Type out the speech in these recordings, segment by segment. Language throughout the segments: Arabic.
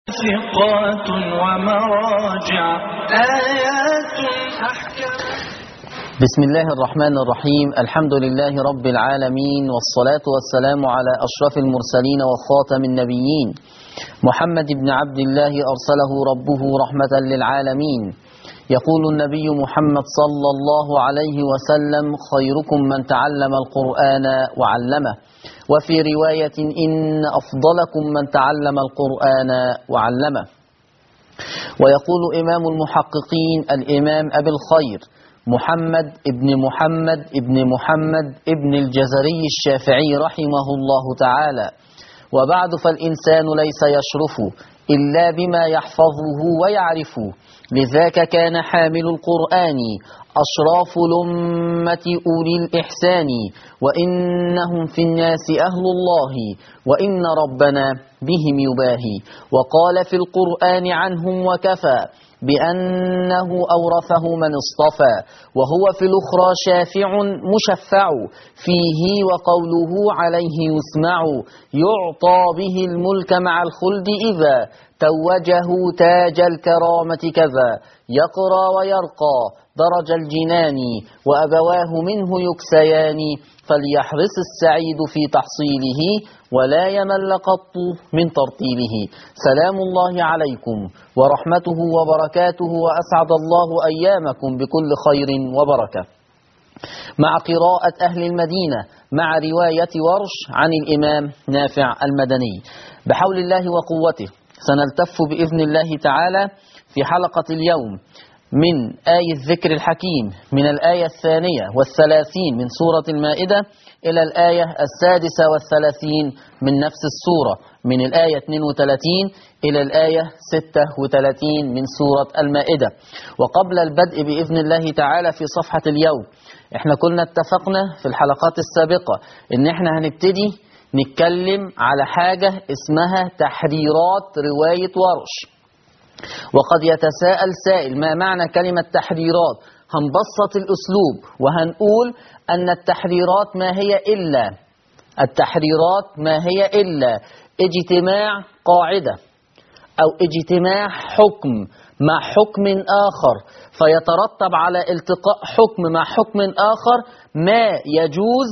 ثقات ومراجع آيات أحكام. بسم الله الرحمن الرحيم. الحمد لله رب العالمين، والصلاة والسلام على أشرف المرسلين وخاتم النبيين محمد بن عبد الله أرسله ربه رحمة للعالمين. يقول النبي محمد صلى الله عليه وسلم: خيركم من تعلم القرآن وعلمه. وفي رواية: إن أفضلكم من تعلم القرآن وعلمه. ويقول إمام المحققين الإمام أبي الخير محمد ابن محمد ابن الجزري الشافعي رحمه الله تعالى: وبعد فالإنسان ليس يشرف إلا بما يحفظه ويعرفه، لذاك كان حامل القرآن أشراف الأمة أولي الإحسان، وإنهم في الناس أهل الله، وإن ربنا بهم يباهي. وقال في القرآن عنهم: وكفى بأنه أورثه من اصطفى، وهو في الأخرى شافع مشفع فيه، وقوله عليه يسمع، يعطى به الملك مع الخلد إذا توجه تاج الكرامة كذا، يقرى ويرقى درج الجنان، وأبواه منه يكسيان، فليحرص السعيد في تحصيله، ولا يمل قط من ترتيله. سلام الله عليكم ورحمته وبركاته، وأسعد الله أيامكم بكل خير وبركة. مع قراءة أهل المدينة مع رواية ورش عن الإمام نافع المدني، بحول الله وقوته سنلتف بإذن الله تعالى في حلقة اليوم من آية الذكر الحكيم من الآية 32 من سورة المائدة إلى الآية 36 من نفس السورة، من الآية 32 إلى الآية 36 من سورة المائدة. وقبل البدء بإذن الله تعالى في صفحة اليوم، احنا كنا اتفقنا في الحلقات السابقة ان احنا هنبتدي نتكلم على حاجة اسمها تحريرات رواية ورش. وقد يتساءل سائل: ما معنى كلمة تحريرات؟ هنبسط الأسلوب وهنقول أن التحريرات ما هي إلا اجتماع قاعدة أو اجتماع حكم مع حكم آخر، فيترتب على التقاء حكم مع حكم آخر ما يجوز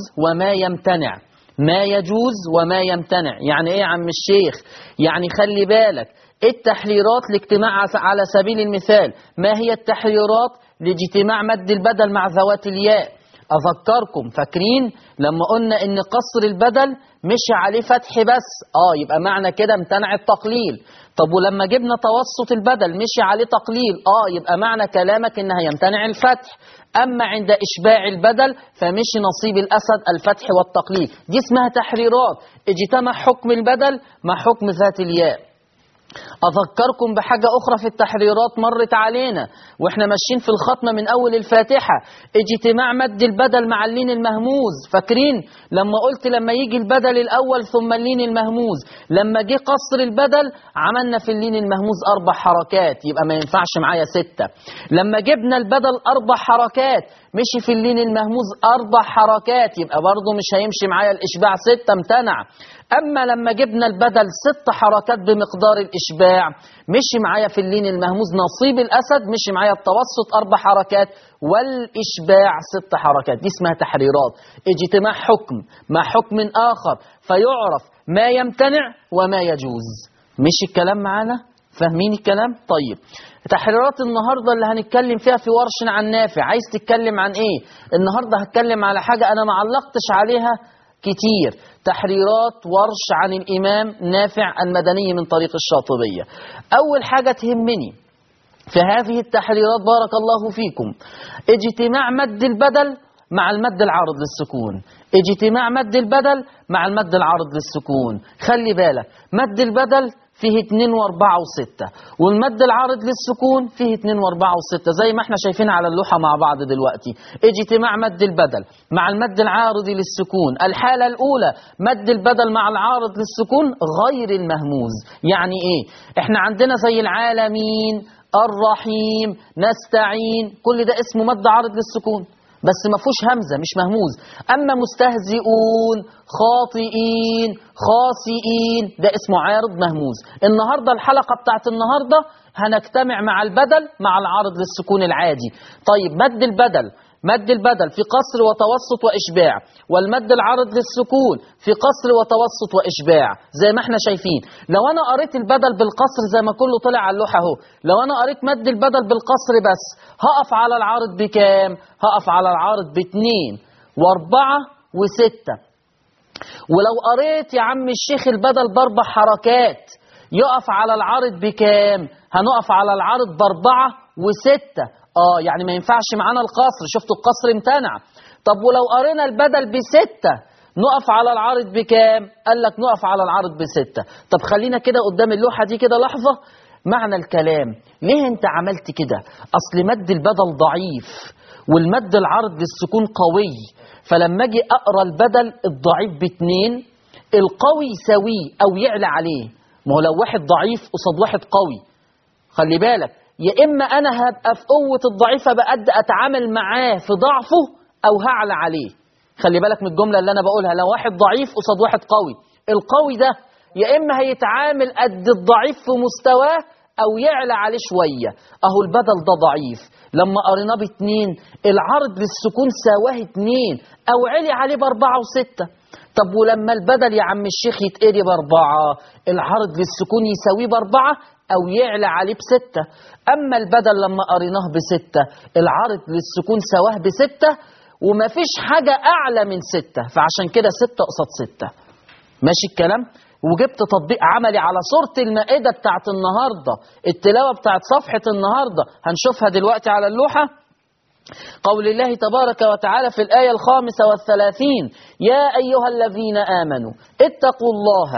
وما يمتنع. يعني إيه يا عم الشيخ؟ يعني خلي بالك، التحريرات لاجتماع على سبيل المثال، ما هي التحريرات؟ لاجتماع مد البدل مع ذوات الياء. أذكركم، فاكرين لما قلنا إن قصر البدل مشي عليه فتح بس، يبقى معنى كده امتنع التقليل. طب ولما جبنا توسط البدل مشي عليه تقليل، يبقى معنى كلامك إن هيمتنع الفتح. أما عند إشباع البدل فمشي نصيب الأسد الفتح والتقليل. دي اسمها تحريرات، اجتمع حكم البدل مع حكم ذات الياء. أذكركم بحاجة أخرى في التحريرات مرت علينا وإحنا ماشيين في الختمة من أول الفاتحة: اجتماع مد البدل مع اللين المهموز. فاكرين لما قلت لما يجي البدل الأول ثم اللين المهموز، لما جه قصر البدل عملنا في اللين المهموز 4 حركات، يبقى ما ينفعش معايا 6. لما جبنا البدل 4 حركات مشي في اللين المهموز 4 حركات، يبقى برضه مش هيمشي معايا الإشباع 6، امتنع. أما لما جبنا البدل 6 حركات بمقدار الإشباع مشي معايا في اللين المهموز نصيب الأسد، مشي معايا التوسط 4 حركات والإشباع 6 حركات. دي اسمها تحريرات، اجتماع حكم مع حكم آخر فيعرف ما يمتنع وما يجوز. مشي الكلام معانا؟ فاهمين الكلام؟ طيب، تحريرات النهاردة اللي هنتكلم فيها في ورش عن نافع، عايز تتكلم عن ايه؟ النهاردة هتكلم على حاجة أنا ما علقتش عليها كتير، تحريرات ورش عن الإمام نافع المدني من طريق الشاطبية. أول حاجة تهمني في هذه التحريرات بارك الله فيكم اجتماع مد البدل مع المد العارض للسكون، اجتماع مد البدل مع المد العارض للسكون. خلي بالك، مد البدل فيه 2 و4 و6، والمد العارض للسكون فيه 2 و4 و6 زي ما احنا شايفين على اللوحة مع بعض دلوقتي. اجتماع مد البدل مع المد العارض للسكون، الحالة الأولى مد البدل مع العارض للسكون غير المهموز. يعني ايه؟ احنا عندنا زي العالمين، الرحيم، نستعين، كل ده اسمه مد عارض للسكون. بس ما فيهوش همزة، مش مهموز. أما مستهزئون، خاطئين، خاسئين، ده اسمه عارض مهموز. النهاردة الحلقة بتاعت النهاردة هنجتمع مع البدل مع العارض للسكون العادي. طيب مد البدل، مد البدل في قصر وتوسط وإشباع، والمد العارض للسكون في قصر وتوسط وإشباع زي ما احنا شايفين. لو أنا قريت البدل بالقصر زي ما كله طلع على اللوحة اهو، لو أنا قريت مد البدل بالقصر بس هقف على العارض بكام؟ هقف على العارض ب2 و4 و6. ولو قريت يا عم الشيخ البدل ب4 حركات يقف على العارض بكام؟ هنقف على العارض ب4 و6. يعني ما ينفعش معانا القصر، شفتوا القصر امتنع. طب ولو قرينا البدل ب6 نقف على العارض بكام؟ قال لك نقف على العارض ب6. طب خلينا كده قدام اللوحة دي كده لحظة. معنى الكلام ليه انت عملت كده؟ اصل مد البدل ضعيف والمد العارض للسكون قوي، فلما اجي اقرا البدل الضعيف ب2 القوي يساويه او يعلى عليه. ما هو لو واحد ضعيف قصاد واحد قوي، خلي بالك، يا إما أنا هبقى في قوة الضعيف بقد أتعامل معاه في ضعفه أو هعلى عليه. خلي بالك من الجملة اللي أنا بقولها، لو واحد ضعيف قصاد واحد قوي، القوي ده يا إما هيتعامل قد الضعيف في مستواه أو يعلى عليه شوية. أهو البدل ده ضعيف، لما قريناه ب2 العرض للسكون سواه 2 أو علي عليه ب4 و6. طب ولما البدل يا عم الشيخ يتقري ب4 العرض للسكون يساويه ب4 أو يعلى عليه ب6. أما البدل لما قريناه ب6 العرض للسكون سواه ب6 ومفيش حاجة أعلى من 6، فعشان كده 6 قصاد 6. ماشي الكلام؟ وجبت تطبيق عملي على صورة المائدة بتاعت النهاردة، التلاوة بتاعت صفحة النهاردة هنشوفها دلوقتي على اللوحة. قول الله تبارك وتعالى في الآية 35: يا أيها الذين آمنوا اتقوا الله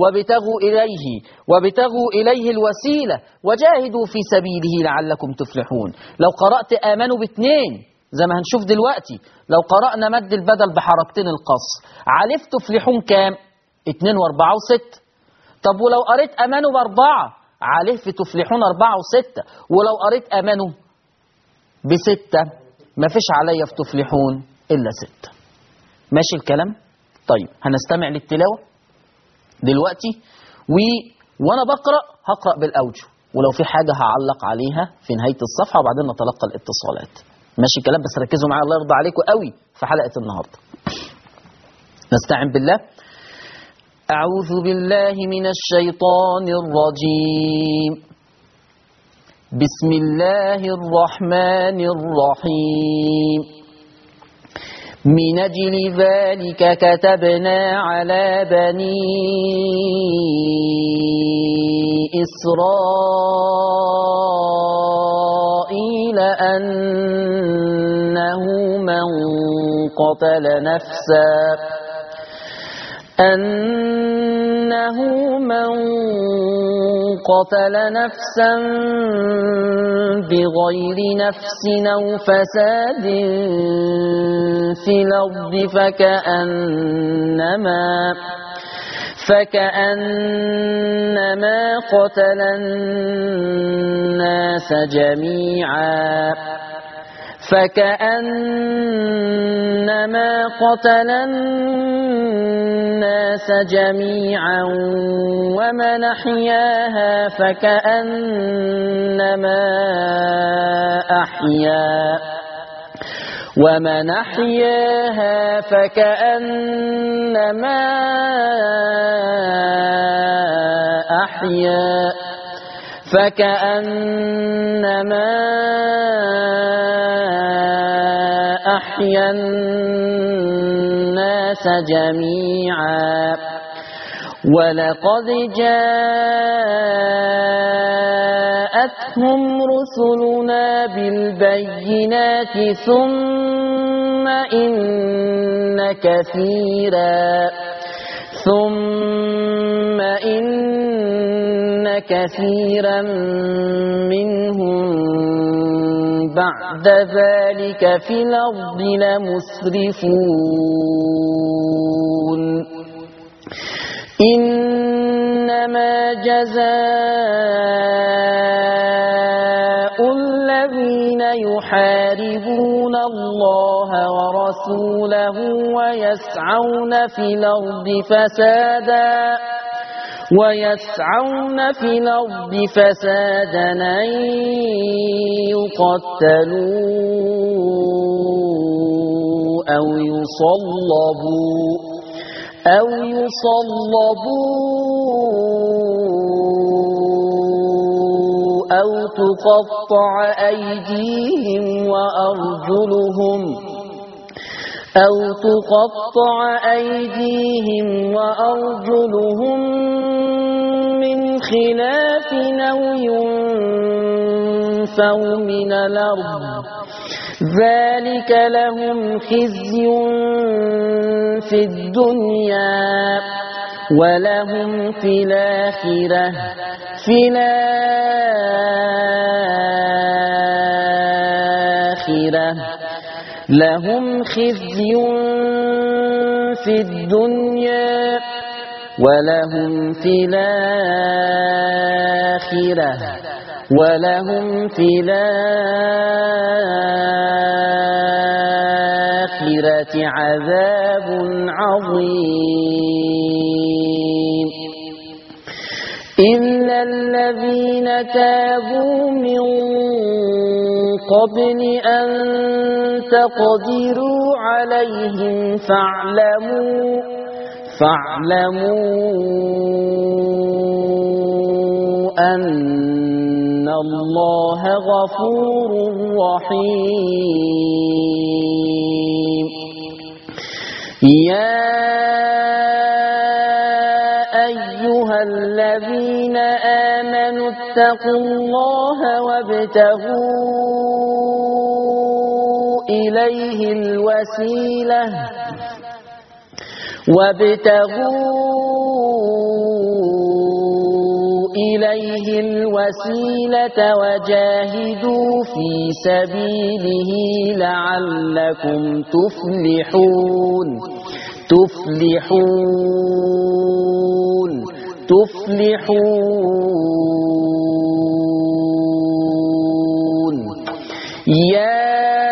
وابتغوا إليه الوسيلة وجاهدوا في سبيله لعلكم تفلحون. لو قرأت آمنوا ب2 زي ما هنشوف دلوقتي، لو قرأنا مد البدل بحركتين القصر عليه تفلحون كام؟ 2 و4 و6. طب ولو قريت آمنوا ب4 عليه في تفلحون 4 و6. ولو قريت آمنوا ب6 ما فيش عليا في تفلحون إلا 6. ماشي الكلام؟ طيب هنستمع للتلاوة دلوقتي وأنا هقرأ بالأوجه، ولو في حاجة هعلق عليها في نهاية الصفحة وبعدين نتلقى الاتصالات. ماشي الكلام؟ بس ركزوا معايا الله يرضى عليكم قوي في حلقة النهاردة. نستعين بالله. أعوذ بالله من الشيطان الرجيم. بسم الله الرحمن الرحيم. من أجل ذلك كتبنا على بني إسرائيل أنه من قتل نفسا بغير نفس أو فساد في الأرض فكأنما قتل الناس جميعا ومن أحياها فكأنما أحيا الناس جميعا. ولقد جاءتهم رسلنا بالبينات ثم إن كثيرا منهم بعد ذلك في الأرض لمسرفون. إنما جزاء الذين يحاربون الله ورسوله ويسعون في الأرض فسادا أن يقتلوا أو يصلبوا أو تقطع أيديهم وأرجلهم من خلاف أو ينفوا من الأرض ذلك لهم خزي في الدنيا ولهم في الآخرة لهم خزي في الدنيا ولهم في الآخرة عذاب عظيم إلا الذين تابوا من قبل أن تقدروا عليهم فاعلموا أن الله غفور رحيم يا أيها الذين آمنوا اتقوا الله وابتغوا إليه الوسيلة وجاهدوا في سبيله لعلكم تفلحون يا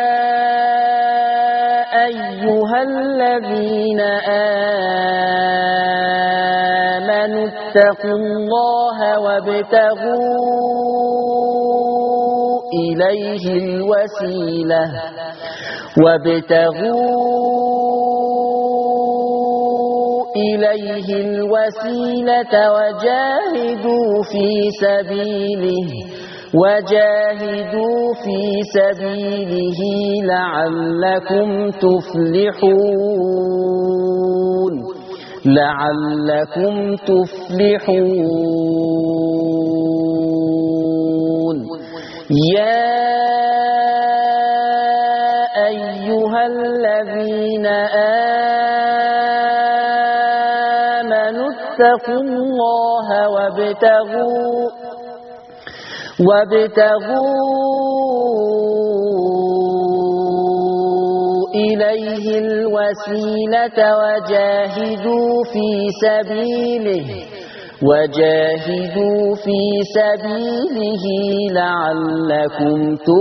أيها الذين آمنوا اتقوا الله وابتغوا إليه الوسيلة وجاهدوا في سبيله لعلكم تفلحون يا أيها الذين آمنوا اتقوا الله وابتغوا إليه الوسيلة وجاهدوا في سبيله لعلكم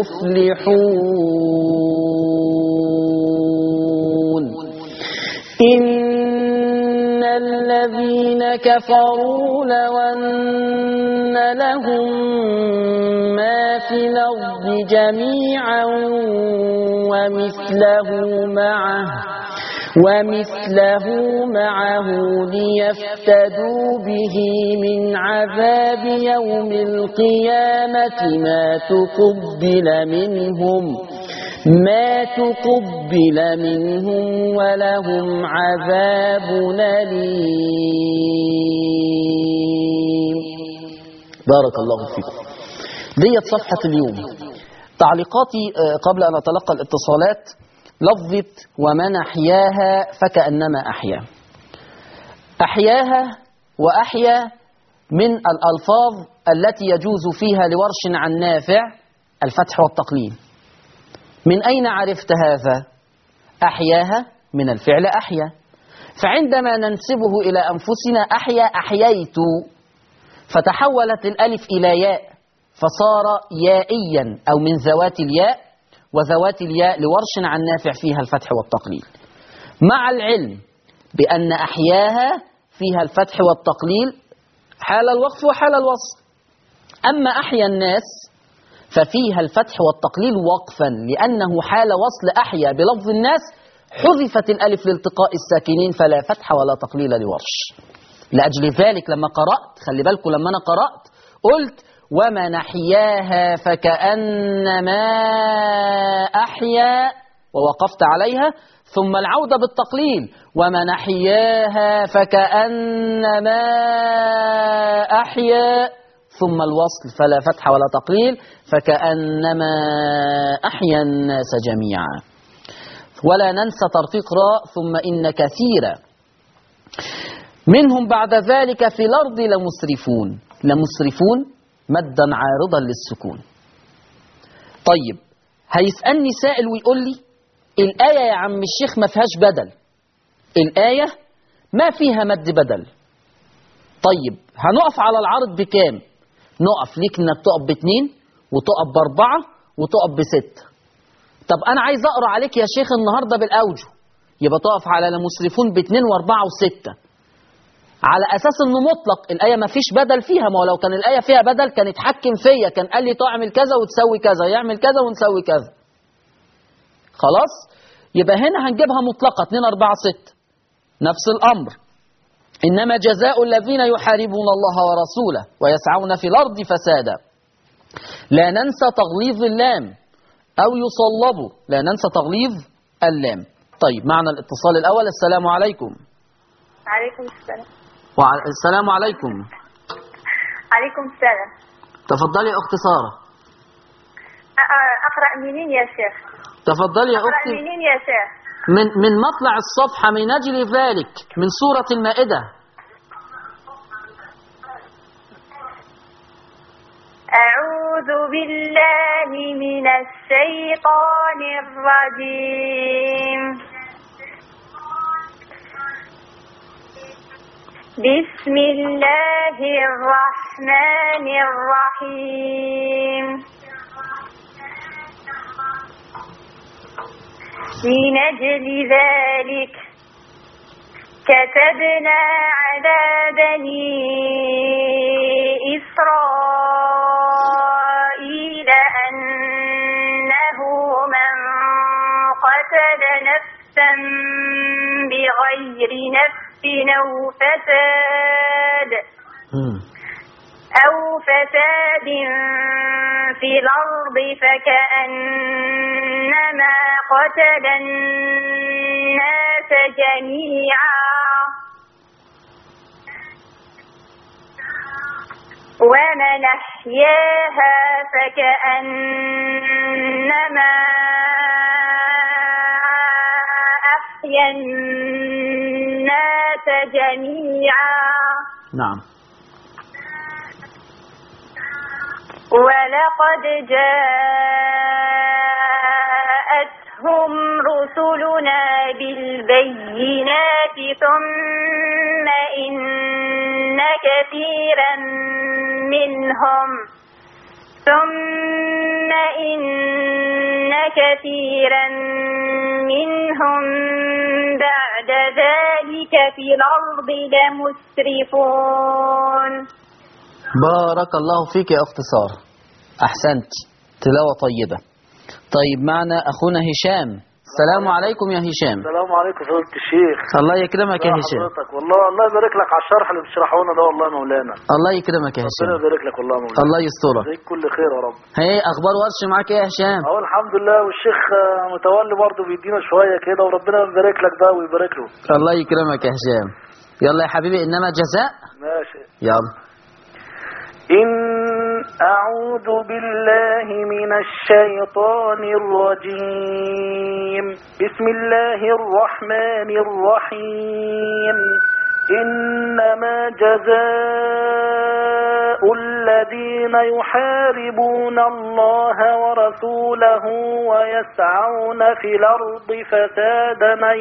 تفلحون إن الذين كفروا لو أن لهم ما في الأرض جميعا ومثله معه ليفتدوا به من عذاب يوم القيامة ما تقبل منهم ولهم عذاب أليم. بارك الله فيكم. ديت صفحة اليوم. تعليقاتي قبل أن أتلقى الاتصالات: لفظة ومن أحياها فكأنما أحياها وأحيا من الألفاظ التي يجوز فيها لورش عن نافع الفتح والتقليل. من أين عرفت هذا؟ أحياها من الفعل أحيا، فعندما ننسبه إلى أنفسنا أحييت، فتحولت الألف إلى ياء فصار يائيا أو من ذوات الياء، وذوات الياء لورش عن نافع فيها الفتح والتقليل، مع العلم بأن أحياها فيها الفتح والتقليل حال الوقف وحال الوصل. أما أحيا الناس ففيها الفتح والتقليل وقفا، لأنه حال وصل أحيا بلفظ الناس حذفت الألف لالتقاء الساكنين فلا فتح ولا تقليل لورش. لأجل ذلك لما قرأت، خلي بالكم لما أنا قرأت قلت ومن أحياها فكأنما أحيا ووقفت عليها، ثم العودة بالتقليل ومن أحياها فكأنما أحيا، ثم الوصل فلا فتح ولا تقليل فكأنما أحيا الناس جميعا. ولا ننسى ترقيق راء ثم إن كثيرا منهم بعد ذلك في الأرض لمسرفون. لمسرفون مدا عارضا للسكون. طيب هيسألني سائل ويقول لي الآية يا عم الشيخ ما فيهاش بدل، الآية ما فيها مد بدل. طيب هنقف على العرض بكام؟ نقف ليك انك تقف ب2 وتقف ب4 وتقف ب6. طب انا عايز اقرا عليك يا شيخ النهارده بالاوجه، يبقى تقف على لمسرفون ب2 و4 و6 على اساس انه مطلق الايه ما فيش بدل فيها. ما هو لو كان الايه فيها بدل كان يتحكم فيا، كان قال لي تعمل كذا وتسوي كذا، يعمل كذا ونسوي كذا. خلاص يبقى هنا هنجيبها مطلقه 2 4 6 نفس الامر. إنما جزاء الذين يحاربون الله ورسوله ويسعون في الأرض فسادا. لا ننسى تغليظ اللام أو يصلبوا، لا ننسى تغليظ اللام. طيب معنا الاتصال الأول. السلام عليكم. عليكم السلام. السلام عليكم. عليكم السلام. تفضلي يا أخت سارة. أقرأ منين يا شيخ؟ تفضلي يا أختي. أقرأ منين يا شيخ؟ من مطلع الصفحة من أجل ذلك من سورة المائدة. أعوذ بالله من الشيطان الرجيم. بسم الله الرحمن الرحيم. من أجل ذلك كتبنا على بني إسرائيل أنه من قتل نفسا بغير نفس أو فساد في الأرض فكأنما قتل الناس جميعا ومن أحياها فكأنما أحيا الناس جميعا. نعم. ولقد جاءتهم رسلنا بالبينات ثم إن كثيرا منهم بعد ذلك في الأرض لمسرفون. بارك الله فيك يا أخت سارة، أحسنت، تلاوة طيبة. طيب معنا أخونا هشام. السلام عليكم يا هشام. السلام عليكم فضيلة الشيخ. الله يكرمك يا هشام. والله الله يبارك لك على الشرح اللي بتشرحه لنا ده والله مولانا. الله يكرمك يا هشام. ربنا يبارك لك والله مولانا. الله يسترك. يجزيك كل خير يا رب. هي أخبار ورش معاك إيه يا هشام؟ أهو الحمد لله، والشيخ متولي برضه بيدينا شوية كده وربنا يبارك لك بقى ويبارك له. الله يكرمك يا هشام. يلا يا حبيبي إنما جزاء. ماشي. يلا. إن أعوذ بالله من الشيطان الرجيم. بسم الله الرحمن الرحيم. إنما جزاء الذين يحاربون الله ورسوله ويسعون في الأرض فسادا أن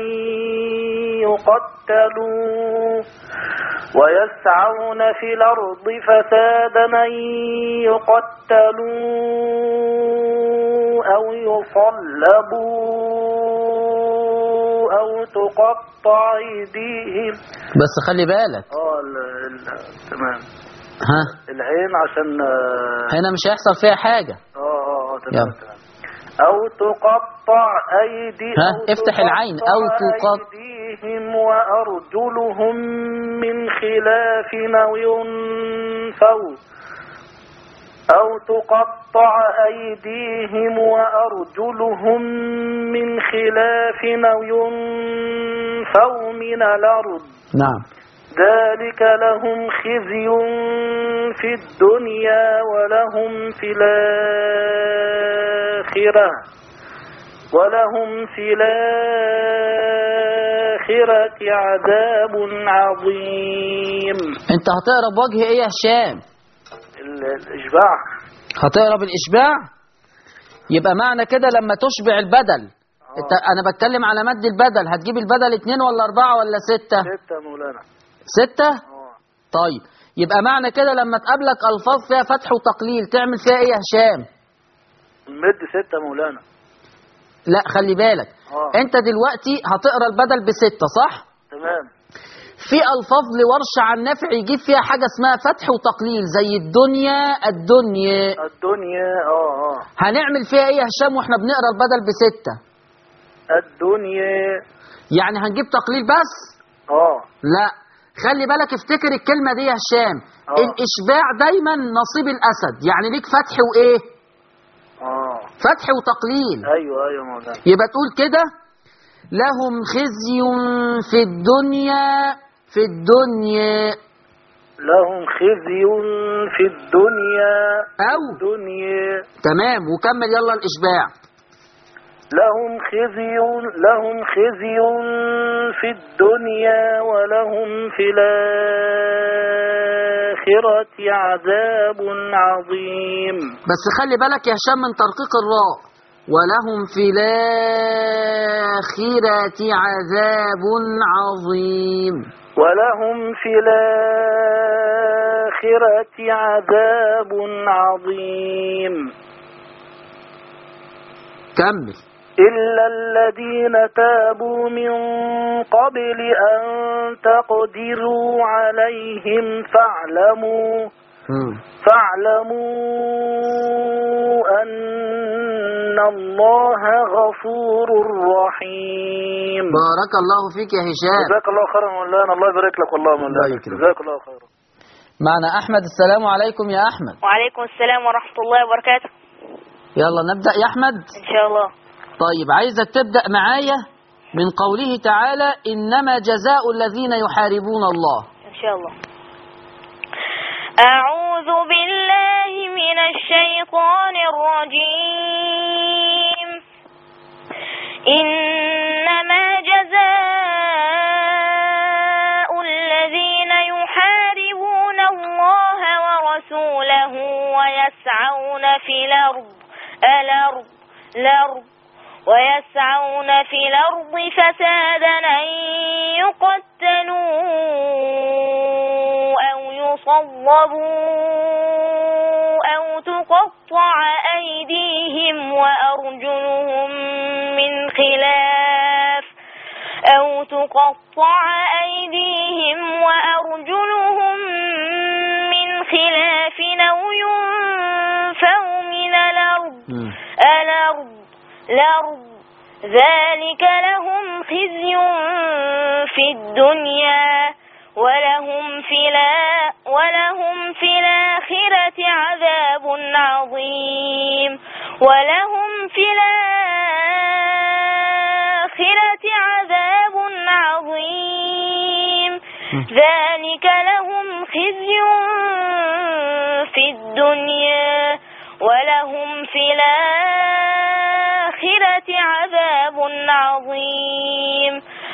يقتلوا أو يصلبوا أو تقطع أيديهم. بس خلي بالك. تمام. ها العين عشان هنا مش هيحصل فيها حاجة. تمام. أو تقطع أيديهم. افتح العين. أو تقطع أيديهم وأرجلهم من خلاف أو ينفوا. أو تقطع أيديهم وأرجلهم من خلاف أو ينفوا من الأرض. نعم. ذلك لهم خزي في الدنيا ولهم في الآخرة عذاب عظيم. انت هتقرا بوجه ايه يا هشام؟ الإشباع. هتقرا بالإشباع. يبقى معنى كده لما تشبع البدل. انا بتكلم على مد البدل، هتجيب البدل 2 ولا 4 ولا 6؟ 6 مولانا. 6؟ طيب يبقى معنى كده لما تقابلك ألفاظ فيها فتح وتقليل تعمل فيها ايه يا هشام؟ مد 6 مولانا. لا خلي بالك. انت دلوقتي هتقرا البدل ب6 صح؟ تمام. في ألفاظ لورش عن نافع يجيب فيها حاجة اسمها فتح وتقليل زي الدنيا. هنعمل فيها ايه يا هشام واحنا بنقرا البدل ب6؟ الدنيا. يعني هنجيب تقليل بس؟ لا خلي بالك، افتكر الكلمة دي يا هشام. الإشباع دايما نصيب الأسد، يعني ليك فتح وإيه؟ فتح وتقليل. أيوة مولانا. يبقى تقول كده لهم خزي في الدنيا. لهم خزي في الدنيا. أو تمام. وكمل يلا الإشباع. لهم خزي في الدنيا ولهم في الآخرة عذاب عظيم. بس خلي بالك يا هشام من ترقيق الراء. ولهم في الآخرة عذاب عظيم. ولهم في الآخرة عذاب عظيم. كمل. إلا الذين تابوا من قبل أن تقدروا عليهم فاعلموا أن الله غفور رحيم. بارك الله فيك يا هشام. جزاك الله خيرا مولانا. الله يبارك لك والله مولانا. جزاك الله خيرا. معنا أحمد. السلام عليكم يا أحمد. وعليكم السلام ورحمة الله وبركاته. يلا نبدأ يا أحمد إن شاء الله. طيب عايزك تبدأ معايا من قوله تعالى إنما جزاء الذين يحاربون الله. إن شاء الله. أعوذ بالله من الشيطان الرجيم. إنما جزاء الذين يحاربون الله ورسوله ويسعون في الأرض فسادا أن يقتلوا أو يصلبوا أو تقطع أيديهم وأرجلهم من خلاف أو ينفوا من الأرض ذلك لهم خزي في الدنيا ولهم في الآخرة عذاب عظيم. ذلك لهم خزي في الدنيا ولهم في الآخرة عذاب عظيم.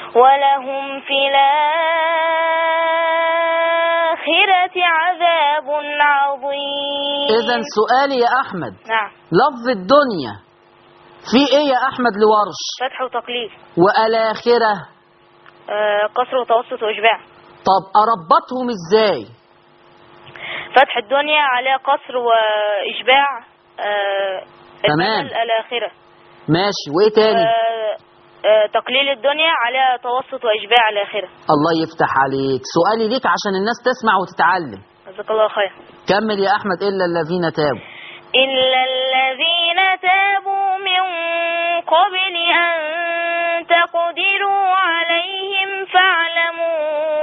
إذن سؤالي يا أحمد. نعم. لفظ الدنيا في إيه يا أحمد لورش؟ فتح وتقليل. والآخرة قصر وتوسط وإشباع. طب أربطهم إزاي؟ فتح الدنيا على قصر وإشباع تمام. الأمل الآخرة. ماشي، وإيه تاني؟ تقليل الدنيا عليها توسط وإشباع الآخرة. الله يفتح عليك. سؤالي ليك عشان الناس تسمع وتتعلم. جزاك الله خير. كمل يا أحمد. إلا الذين تابوا. إلا الذين تابوا من قبل أن تقدروا عليهم فاعلموا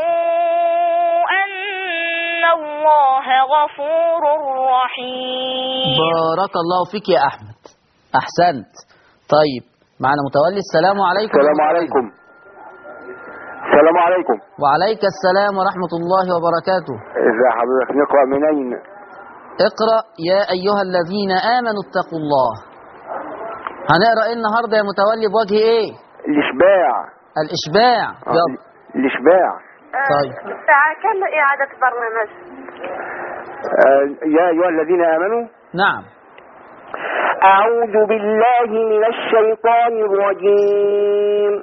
أن الله غفور رحيم. بارك الله فيك يا أحمد، أحسنت. طيب معنا متولي. السلام عليكم. السلام عليكم. السلام عليكم. وعليك السلام ورحمة الله وبركاته. ازي حضرتك؟ نقرأ منين؟ اقرأ يا أيها الذين آمنوا اتقوا الله. هنقرأ ايه النهاردة يا متولي بوجه ايه؟ الإشباع. الإشباع. يلا. الإشباع. طيب الساعة كم إعادة برنامج؟ يا أيها الذين آمنوا. نعم. أعوذ بالله من الشيطان الرجيم.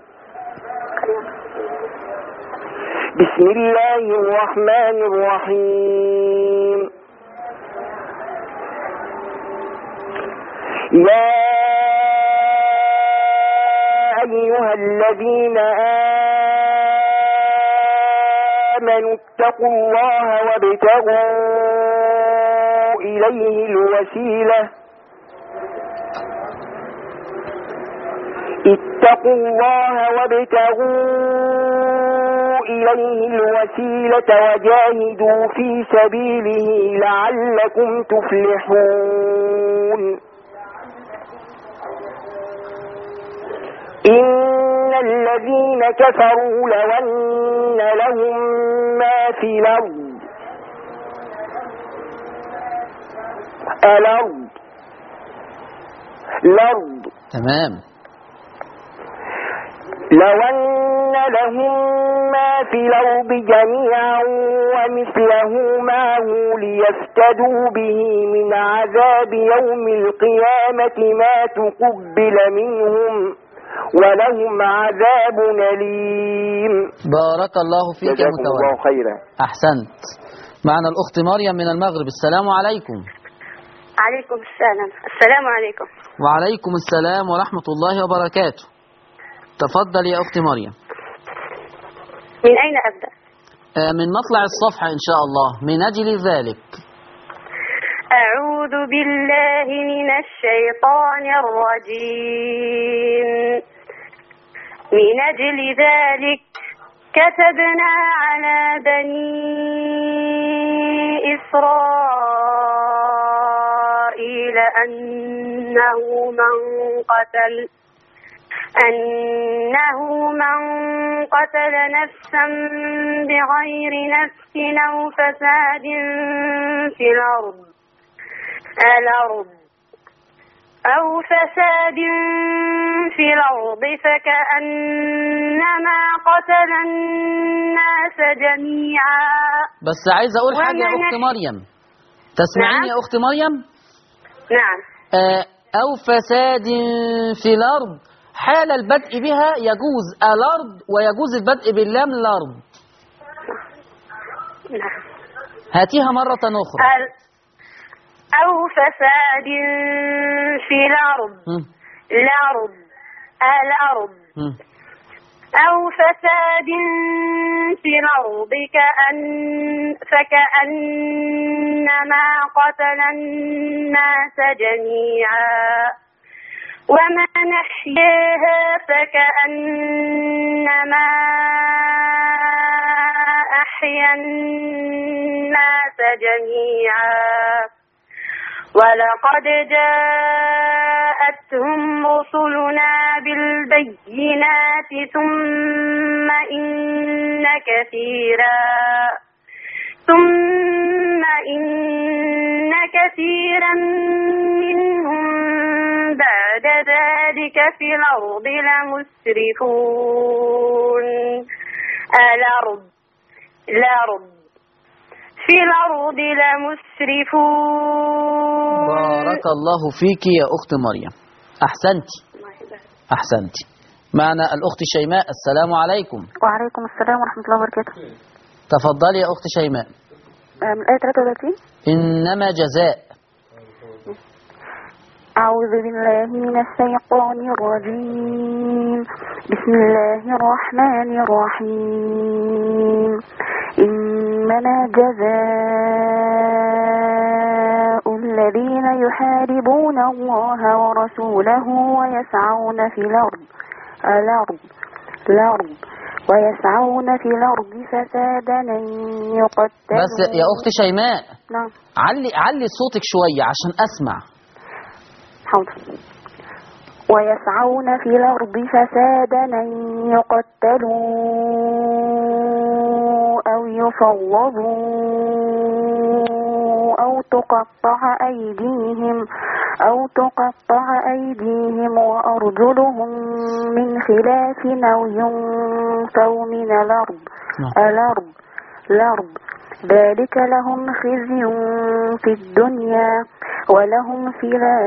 بسم الله الرحمن الرحيم. يا أيها الذين آمنوا اتقوا الله وابتغوا إليه الوسيلة. اتقوا الله وابتغوا إليه الوسيلة وجاهدوا في سبيله لعلكم تفلحون. إن الذين كفروا لو أن لهم ما في الأرض تمام. لو أن لهم ما في الأرض جميعا ومثله معه ليفتدوا به من عذاب يوم القيامة ما تقبل منهم ولهم عذاب أليم. بارك الله فيك يا متولي. الله خيرا. أحسنت. معنا الأخت مريم من المغرب. السلام عليكم. عليكم السلام. السلام عليكم. وعليكم السلام ورحمة الله وبركاته. تفضل يا أخت مريم. من أين أبدأ؟ من مطلع الصفحة إن شاء الله. من أجل ذلك. أعوذ بالله من الشيطان الرجيم. من أجل ذلك كتبنا على بني إسرائيل أنه من قتل نفسا بغير نفس أو فساد في الأرض فكأنما قتل الناس جميعا. بس عايز أقول حاجة يا أخت مريم. تسمعيني يا أخت مريم؟ نعم. أو فساد في الأرض، حال البدء بها يجوز الأرض ويجوز البدء باللام الأرض. نعم. هاتيها مرة أخرى. أو فساد في الأرض. الأرض. أو فساد في الأرض فكأنما قتل الناس جميعا ومن أحياها فكأنما أحيا الناس جميعا ولقد جاءتهم رسلنا بالبينات ثم إن كثيرا منهم بعد ذلك في الأرض لمسرفون. في الأرض لمسرفون. بارك الله فيك يا أخت مريم. أحسنتي. معنا الأخت شيماء. السلام عليكم. وعليكم السلام ورحمة الله وبركاته. تفضلي يا أخت شيماء. من آية 33. إنما جزاء. أعوذ بالله من الشيطان الرجيم. بسم الله الرحمن الرحيم. إنما جزاء الذين يحاربون الله ورسوله ويسعون في الأرض فسادا أن يقتلوا. بس يا أخت شيماء، نعم. علي صوتك شوية عشان أسمع. حاضر. ويسعون في الأرض فسادا أن يقتلوا أو يصلبوا أو تقطع أيديهم وأرجلهم من خلاف أو ينفوا من الأرض. ذلك لهم خزي في الدنيا ولهم في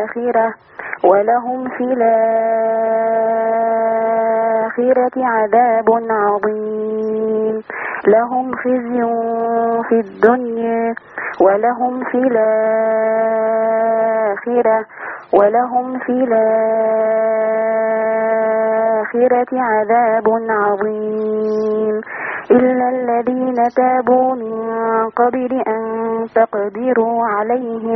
الآخرة عذاب عظيم. لهم خزي في الدنيا ولهم في الآخرة عذاب عظيم. إلا الذين تابوا من قبل أن تقدروا عليهم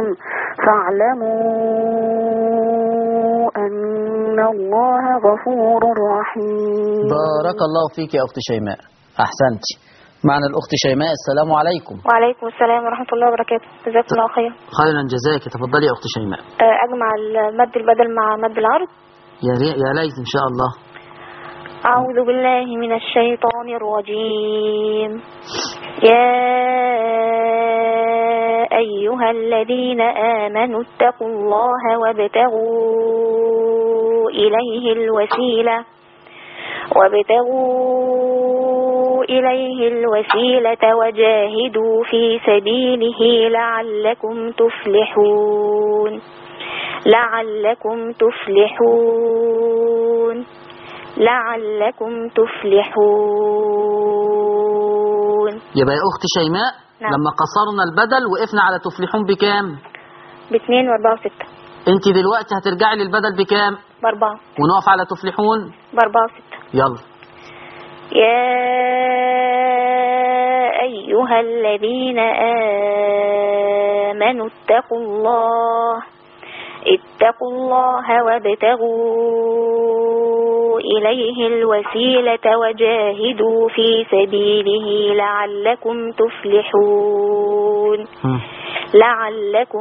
فاعلموا أن الله غفور رحيم. بارك الله فيك يا أخت شيماء، أحسنتي. معنا الأخت شيماء. السلام عليكم. وعليكم السلام ورحمة الله وبركاته. جزاكم الله خير. خيرا جزاك. تفضلي يا أخت شيماء. أجمع المد البدل مع مد العرض. يا ليت إن شاء الله. أعوذ بالله من الشيطان الرجيم. يا أيها الذين آمنوا اتقوا الله وابتغوا إليه الوسيلة وجاهدوا في سبيله لعلكم تفلحون. يبقى يا أخت شيماء، نعم. لما قصرنا البدل وقفنا على تفلحون بكام؟ ب2 و4 و6. انت دلوقتي هترجعي للبدل بكام؟ ب4. ونقف على تفلحون ب4 و6. يلا. يا أيها الذين آمنوا اتقوا الله وابتغوا إليه الوسيلة وجاهدوا في سبيله لعلكم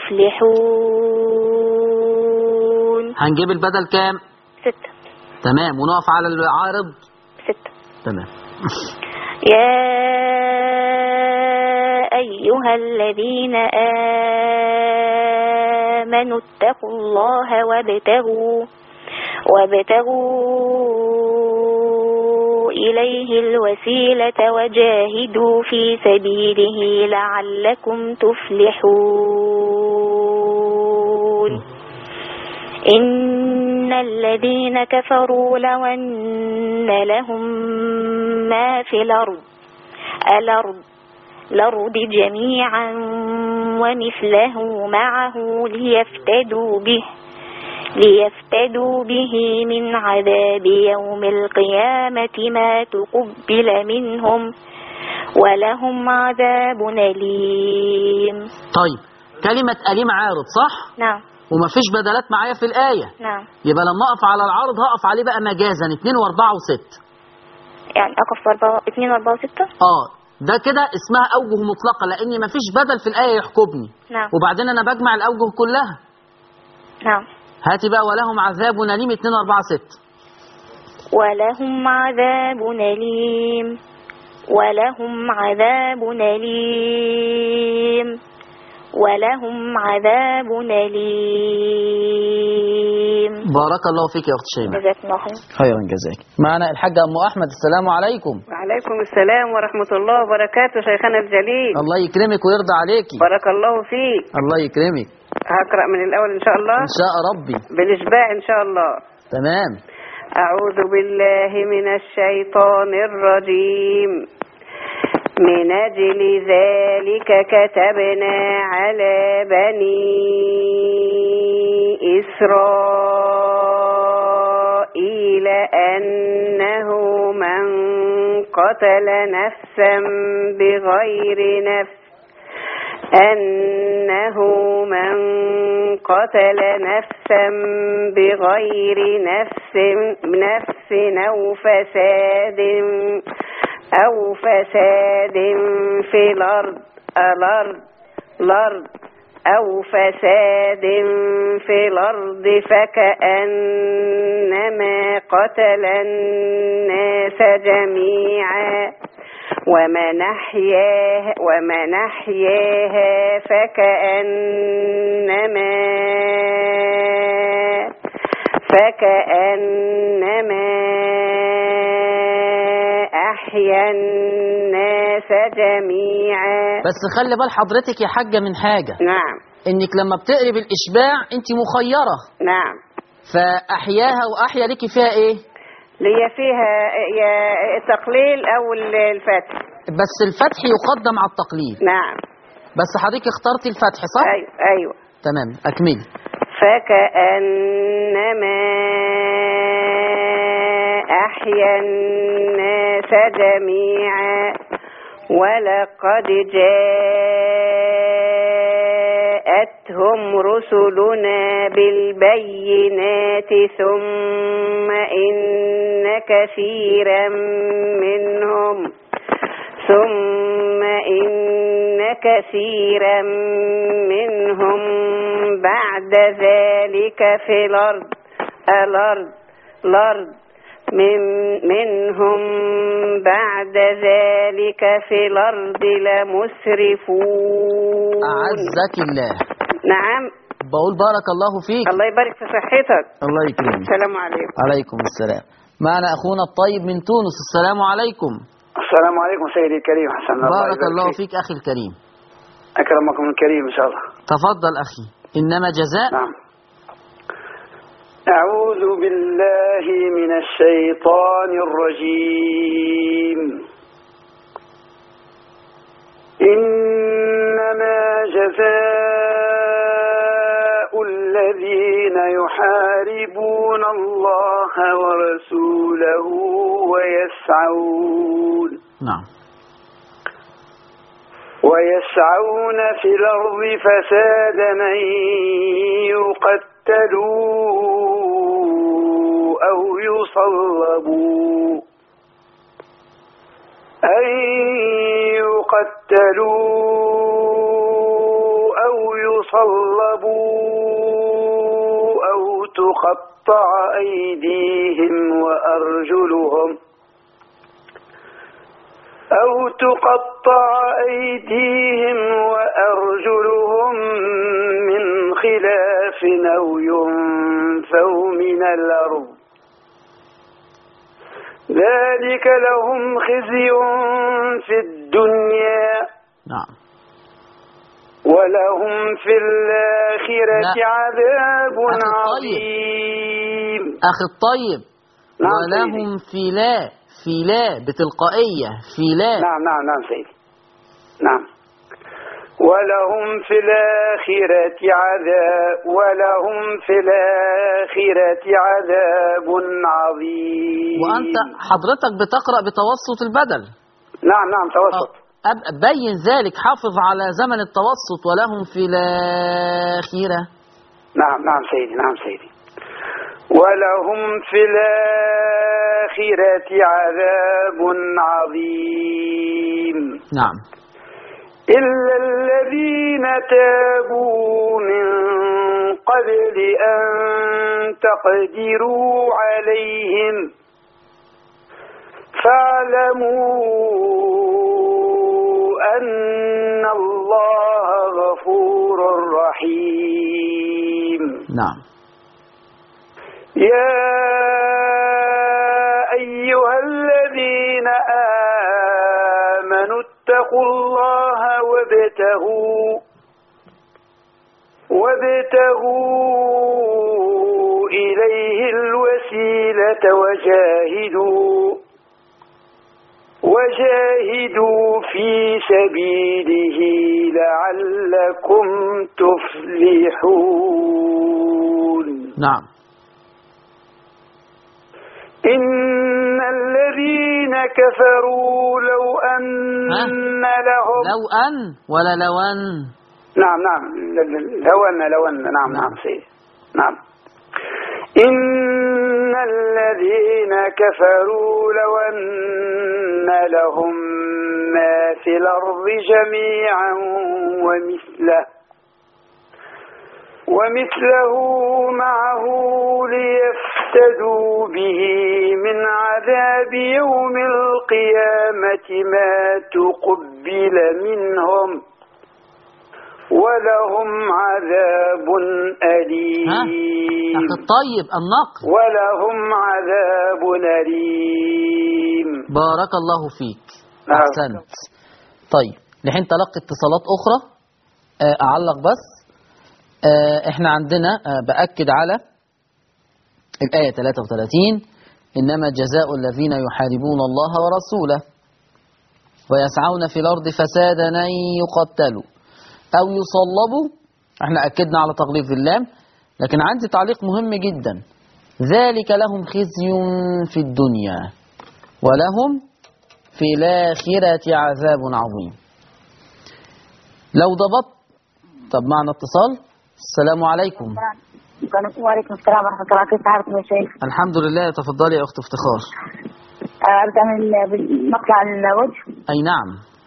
تفلحون. هنجيب البدل كام؟ 6. تمام. ونقف على العارض 6. تمام. يا أيها الذين آمنوا اتقوا الله وابتغوا إليه الوسيلة وجاهدوا في سبيله لعلكم تفلحون. إن الذين كفروا لو أن لهم ما في الأرض جميعا ومثله معه ليفتدوا به من عذاب يوم القيامة ما تقبل منهم ولهم عذاب أليم. طيب، كلمة أليم عارض صح؟ نعم. ومفيش بدلات معايا في الآية. نعم. يبقى لما أقف على العرض هقف عليه بقى مجازا 2 و4 و6. يعني أقف 2 و4 و6. ده كده اسمها أوجه مطلقة، لأن مفيش بدل في الآية يحكمني. نعم. وبعدين أنا بجمع الأوجه كلها. نعم. هاتي بقى ولهم عذاب أليم 2 و4 6. ولهم عذاب أليم. بارك الله فيك يا أخت شيماء. جزاك الله خير. خيرا جزاك. معنا الحاجة أم أحمد. السلام عليكم. وعليكم السلام ورحمة الله وبركاته شيخنا الجليل. الله يكرمك ويرضى عليكي. بارك الله فيك. الله يكرمك. هقرأ من الأول إن شاء الله. إن شاء ربي. بالإشباع إن شاء الله. تمام. أعوذ بالله من الشيطان الرجيم. من أجل ذلك كتبنا على بني إسرائيل أنه من قتل نفسا بغير نفس أو فساد في الأرض فكأنما قتل الناس جميعا ومن أحياها فكأنما أحيا الناس جميعا. بس خلي بال حضرتك يا حاجة من حاجة. نعم. انك لما بتقري بالإشباع انت مخيرة. نعم. فأحياها وأحيا لك فيها ايه؟ ليا فيها تقليل أو الفتح. بس الفتح يقدم على التقليل. نعم. بس حضرتك اخترتي الفتح صح؟ أيوة. تمام أكملي. فكأنما أحيا الناس جميعا ولقد جاءتهم رسلنا بالبينات ثم إن كثيرا منهم بعد ذلك في الأرض لمسرفون. أعزك الله. نعم. بقول بارك الله فيك. الله يبارك في صحتك. الله يكرمك. السلام عليكم. عليكم السلام. معنا أخونا الطيب من تونس. السلام عليكم. السلام عليكم سيدي الكريم حسن الله. بارك الله فيك أخي الكريم. أكرمكم الكريم إن شاء الله. تفضل أخي. إنما جزاء. نعم. أعوذ بالله من الشيطان الرجيم. إنما جزاء الذين يحاربون الله ورسوله ويسعون في الأرض فسادا أن يقتلوا أو يصلبوا أو تقطع أيديهم وأرجلهم من خلاف أو ينفوا من الأرض ذلك لهم خزي في الدنيا. نعم. ولهم في الآخرة عذاب عظيم. أخي الطيب. نعم ولهم في لا بتلقائية في لا. نعم سيدي. نعم. ولهم في الآخرة عذاب عظيم. وأنت حضرتك بتقرأ بتوسط البدل. نعم توسط. بين ذلك، حافظ على زمن التوسط. ولهم في الآخرة. نعم سيدي. ولهم في الآخرة عذاب عظيم. نعم. إلا الذين تابوا من قبل أن تقدروا عليهم فاعلموا أن الله غفور رحيم. نعم. يا أيها الذين آمنوا اتقوا الله وابتغوا إليه الوسيلة وجاهدوا في سبيله لعلكم تفلحون. نعم. إن الذين كفروا لو أن لهم لو أن ولا لو أن؟ نعم لو أن نعم سيدي نعم. إن الذين كفروا لو أن لهم ما في الأرض جميعا ومثله معه ليفتدوا به من عذاب يوم القيامة ما تقبل منهم ولهم عذاب أليم. طيب النقل ولهم عذاب أليم. بارك الله فيك. أحسنت. طيب لحين تلقي اتصالات أخرى أعلق بس. احنا عندنا بأكد على الآية 33 إنما جزاء الذين يحاربون الله ورسوله ويسعون في الأرض فسادا أن يقتلوا أو يصلبوا. احنا أكدنا على تغليظ اللام، لكن عندي تعليق مهم جدا. ذلك لهم خزي في الدنيا ولهم في الآخرة عذاب عظيم. لو ضبط. طب معنا اتصال. السلام عليكم. وعليكم السلام ورحمة الله. كيف حالكم يا شيخ؟ الحمد لله. تفضلي يا أخت افتخار. أبدأ من مقطع الوجه. أي نعم.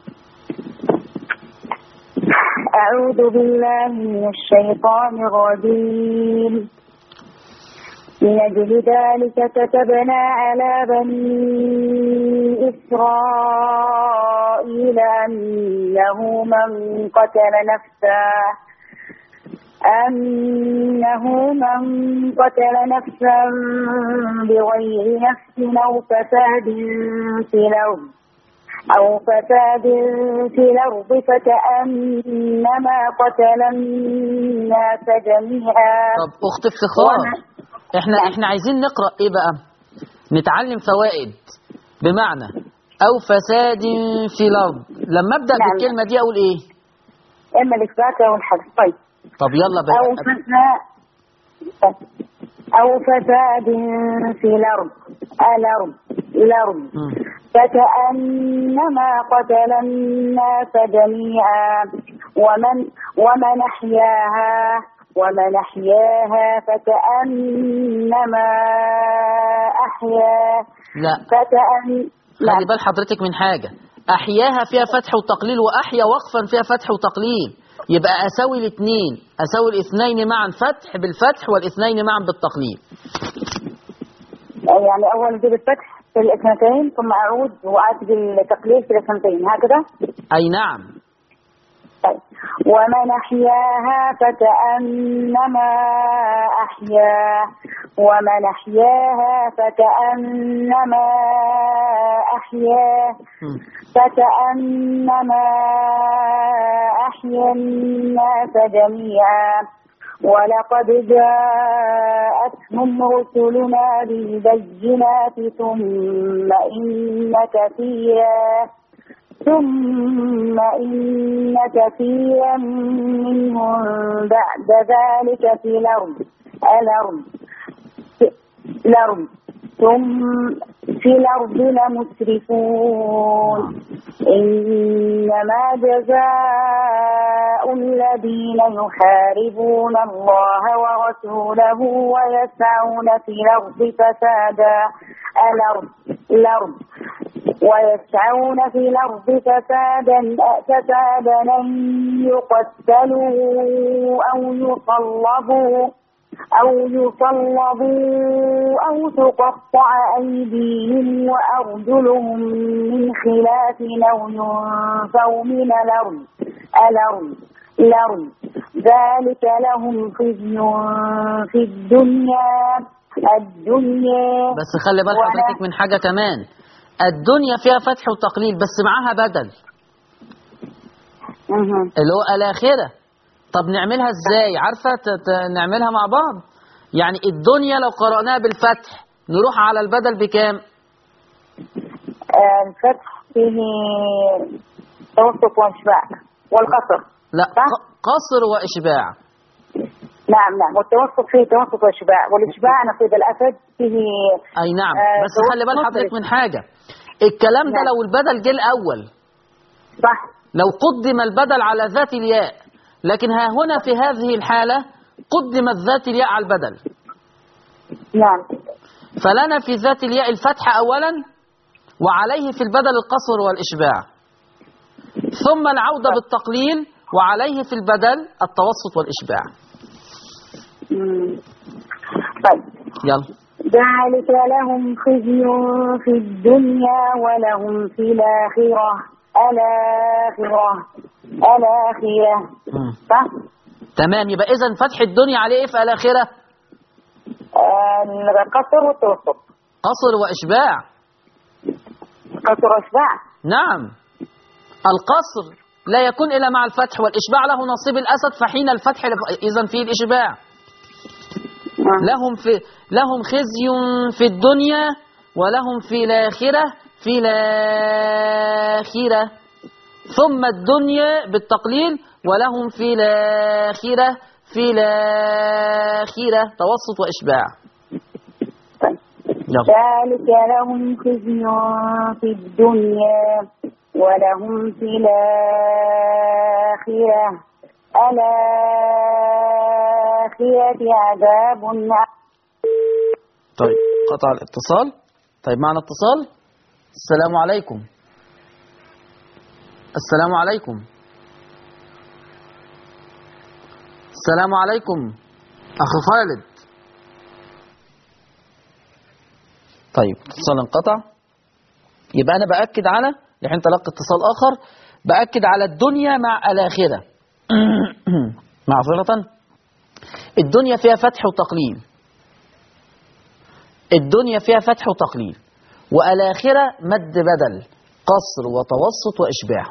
أعوذ بالله من الشيطان الرجيم. من أجل ذلك كتبنا على بني إسرائيل أنه من قتل نفسا بغير نفس أو فساد في الأرض فكأنما قتل الناس جميعا. طب أخت افتخار، احنا عايزين نقرأ ايه بقى؟ نتعلم فوائد. بمعنى أو فساد في الأرض، لما أبدأ بالكلمة دي أقول ايه؟ إما الإثبات أو الحذف. طب يلا بقى. أو فساد في الأرض فكأنما قتل الناس جميعا ومن أحياها فكأنما أحيا. لا خلي بال حضرتك من حاجة. أحياها فيها فتح وتقليل، وأحيا وقفا فيها فتح وتقليل. يبقى أساوي الاثنين، أساوي الاثنين معا فتح بالفتح والاثنين معا بالتقليل. يعني أول أجيب الفتح في الاثنتين ثم أعود وأعد بالتقليل في الاثنتين هكذا؟ أي نعم. طيب. ومن أحياها فكأنما أحياه أحيا الناس جميعا. ولقد جاءتهم رسلنا بالبينات ثم إن كثيرا منهم بعد ذلك في الأرض لمسرفون. إنما جزاء الذين يحاربون الله ورسوله ويسعون في الأرض فسادا أن يقتلوا أو يصلبوا أو تقطع أيديهم وأرجلهم من خلاف أو ينفوا من الأرض ذلك لهم خزي في الدنيا. بس خلي بال حضرتك من حاجة كمان. الدنيا فيها فتح وتقليل بس معاها بدل اللي هو الآخرة. طب نعملها ازاي؟ عارفة نعملها مع بعض؟ يعني الدنيا لو قرأناها بالفتح نروح على البدل بكام؟ الفتح فيه توسط وإشباع والقصر. لا قصر وإشباع. نعم نعم، والتوسط فيه توسط وإشباع، والإشباع نصيب الأسد فيه. أي نعم، بس خلي بال حضرتك من حاجة، الكلام ده نعم. لو البدل جه الأول، صح. لو قدم البدل على ذات الياء، لكن ها هنا في هذه الحالة قدمت ذات الياء على البدل. نعم. فلنا في ذات الياء الفتح أولا، وعليه في البدل القصر والإشباع، ثم العودة بالتقليل، وعليه في البدل التوسط والإشباع. طيب يلا. ذلك لهم خزي في الدنيا ولهم في الآخرة صح؟ تمام، يبقى إذن فتح الدنيا عليه إيه في الآخرة؟ القصر والتوسط. قصر وإشباع. قصر وإشباع. نعم، القصر لا يكون إلا مع الفتح، والإشباع له نصيب الأسد، فحين الفتح إذن فيه الإشباع. لهم خزي في الدنيا ولهم في الآخرة ثم الدنيا بالتقليل، ولهم في الآخرة توسط وإشباع. طيب. ذلك لهم خزي في الدنيا ولهم في الآخرة عذاب. طيب، قطع الاتصال. طيب، معنا اتصال. السلام عليكم. السلام عليكم. السلام عليكم أخ خالد. طيب، اتصال انقطع. يبقى أنا بأكد على لحين تلقى اتصال آخر، بأكد على الدنيا مع الآخرة. معذرة، الدنيا فيها فتح وتقليل، والآخرة مد بدل قصر وتوسط وإشباع.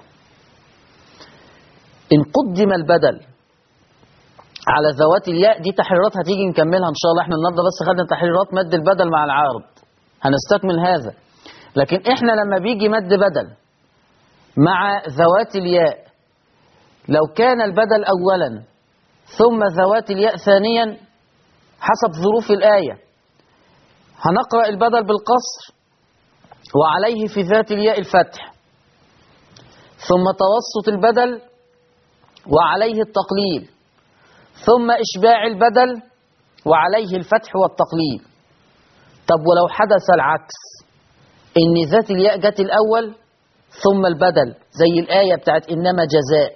إن قدم البدل على ذوات الياء، دي تحريرات هتيجي نكملها إن شاء الله. احنا النهارده بس خدنا تحريرات مد البدل مع العارض، هنستكمل هذا. لكن احنا لما بيجي مد بدل مع ذوات الياء، لو كان البدل أولا ثم ذوات الياء ثانيا حسب ظروف الآية، هنقرأ البدل بالقصر وعليه في ذات الياء الفتح، ثم توسط البدل وعليه التقليل، ثم إشباع البدل وعليه الفتح والتقليل. طب ولو حدث العكس، إن ذات الياء جت الأول ثم البدل، زي الآية بتاعت إنما جزاء،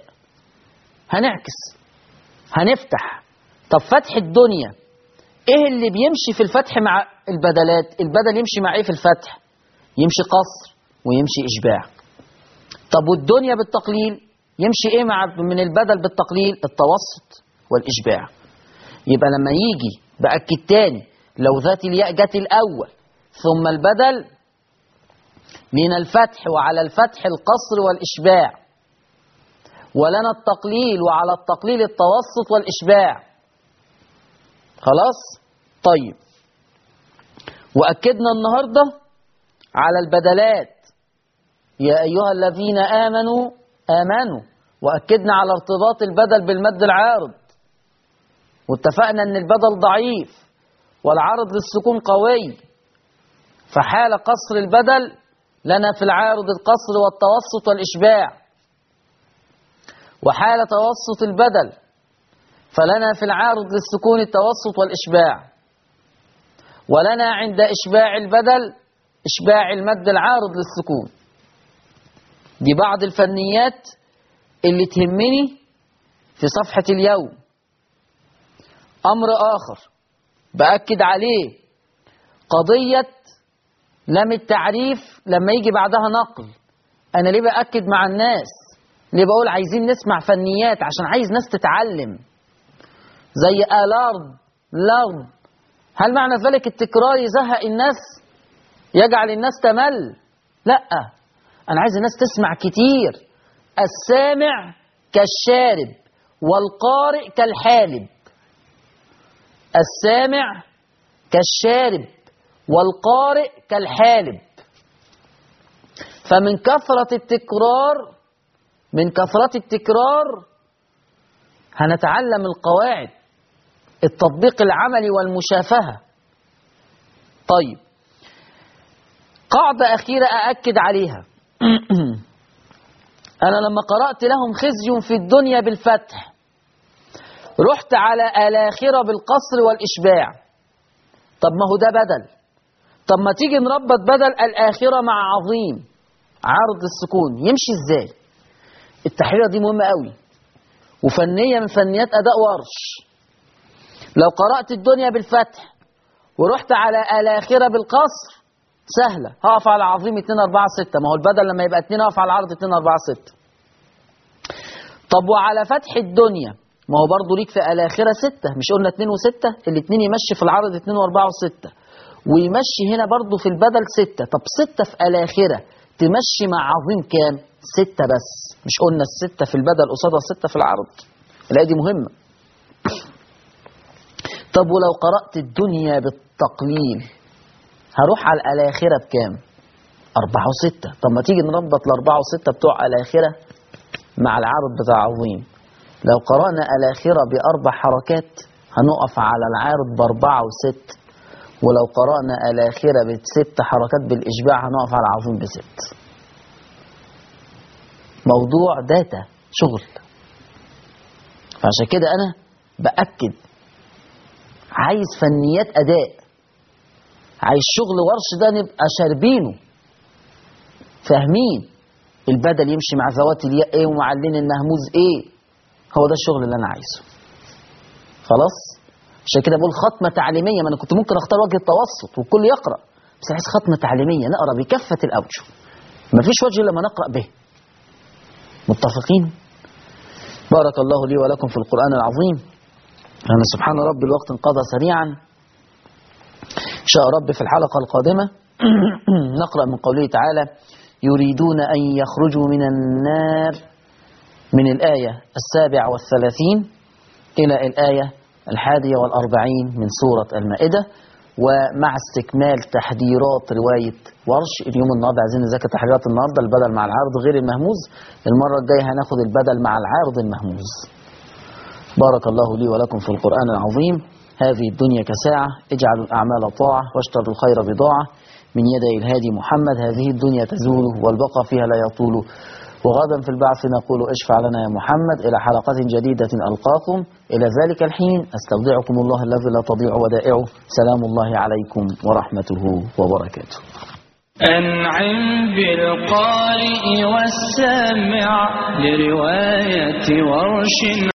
هنفتح. طب فتح الدنيا إيه اللي بيمشي في الفتح مع البدلات؟ البدل يمشي مع إيه في الفتح؟ يمشي قصر ويمشي إشباع. طب والدنيا بالتقليل يمشي إيه من البدل بالتقليل؟ التوسط والإشباع. يبقى لما يجي بأكد تاني، لو ذات الياء جت الأول ثم البدل، من الفتح وعلى الفتح القصر والإشباع، ولنا التقليل وعلى التقليل التوسط والإشباع. خلاص؟ طيب، وأكدنا النهاردة على البدلات، يا أيها الذين آمنوا، وأكدنا على ارتباط البدل بالمد العارض، واتفقنا أن البدل ضعيف والعارض للسكون قوي، فحال قصر البدل لنا في العارض القصر والتوسط والإشباع، وحال توسط البدل فلنا في العارض للسكون التوسط والإشباع، ولنا عند إشباع البدل إشباع المد العارض للسكون. دي بعض الفنيات اللي تهمني في صفحة اليوم. أمر آخر بأكد عليه، قضية لام التعريف لما يجي بعدها نقل. أنا ليه بأكد مع الناس؟ ليه بقول عايزين نسمع فنيات؟ عشان عايز ناس تتعلم، زي لارض. هل معنى ذلك التكرار يزهق الناس، يجعل الناس تمل؟ لا، أنا عايز الناس تسمع كتير. السامع كالشارب والقارئ كالحالب. السامع كالشارب والقارئ كالحالب. فمن كثرة التكرار هنتعلم القواعد، التطبيق العملي والمشافهة. طيب، قاعدة أخيرة أأكد عليها. أنا لما قرأت لهم خزي في الدنيا بالفتح، رحت على الآخرة بالقصر والإشباع. طب ما هو ده بدل. طب ما تيجي نربط بدل الآخرة مع عظيم عرض السكون، يمشي إزاي؟ التحريرة دي مهمة قوي وفنية من فنيات أداء ورش. لو قرأت الدنيا بالفتح ورحت على الآخرة بالقصر سهلة، هقف على عظيم 2 4 6. ما هو البدل لما يبقى 2 هقف على العرض 2 4 6. طب وعلى فتح الدنيا، ما هو برضه ليك في الآخرة 6، مش قلنا 2 و6؟ الاثنين يمشي في العرض 2 و4 و6، ويمشي هنا برضه في البدل 6. طب 6 في الآخرة تمشي مع عظيم كام؟ 6 بس، مش قلنا ال6 في البدل قصادها 6 في العرض؟ لا دي مهمة. طب ولو قرأت الدنيا بالتقليل هروح على الآخرة بكام؟ 4 و6. طب ما تيجي نربط ال4 و6 بتوع الآخرة مع العرض بتاع عظيم. لو قرأنا الآخرة ب4 حركات هنقف على العارض ب4 و6، ولو قرأنا الآخرة ب6 حركات بالإشباع هنقف على عظيم ب6. موضوع داتا شغل. فعشان كده أنا بأكد، عايز فنيات أداء، عايز شغل ورش ده نبقى شاربينه فاهمين البدل يمشي مع ذوات الياء ايه ومع اللين المهموز ايه. هو ده الشغل اللي انا عايزه. خلاص؟ عشان كده بقول ختمة تعليمية. ما انا كنت ممكن اختار وجه التوسط والكل يقرأ، بس عايز ختمة تعليمية نقرأ بكافة الأوجه، مفيش وجه لما نقرأ به. متفقين؟ بارك الله لي ولكم في القرآن العظيم. أنا سبحان ربي الوقت انقضى سريعا. شاء ربي في الحلقة القادمة نقرأ من قوله تعالى: يريدون أن يخرجوا من النار، من الآية 37 إلى الآية 41 من سورة المائدة، ومع استكمال تحذيرات رواية ورش. اليوم النهارده عايزين نذاكر تحذيرات النهارده، البدل مع العارض غير المهموز. المرة الجاية هناخد البدل مع العارض المهموز. بارك الله لي ولكم في القرآن العظيم. هذه الدنيا كساعة، اجعلوا الأعمال طاعة واشتروا الخير بضاعة. من يدي الهادي محمد. هذه الدنيا تزول والبقاء فيها لا يطول، وغدا في البعث نقول اشفع لنا يا محمد. إلى حلقة جديدة ألقاكم، إلى ذلك الحين أستودعكم الله الذي لا تضيع ودائعه. سلام الله عليكم ورحمته وبركاته. أنعم بالقارئ والسامع لرواية ورش.